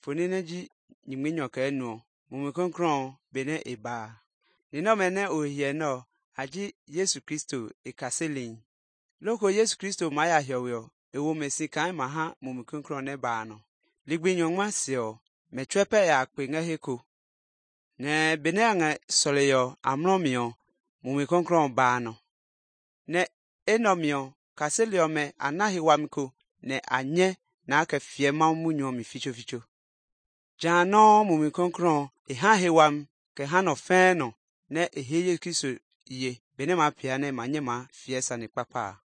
Fonenaji nyimnyo ka no mumi konkron bene eba. Nino mene ohie no aji Yesu Kristo ikaselin. Loko Yesu Kristo maya hiowyo ewo mesika maha mumi konkron ne ba no. Ligbinyo masio metwepe ya akpe nga heko. Ne bene nga soleyo amromio mumi konkron ba no. Ne enomio kaselio me anahi wamiko ne anye na aka fie mamunyo mi ficho. Jano mumi konkron ha hewam ke hano fe no ne eheye Kristo ye bene ma pia ne manye ma fie sane papa.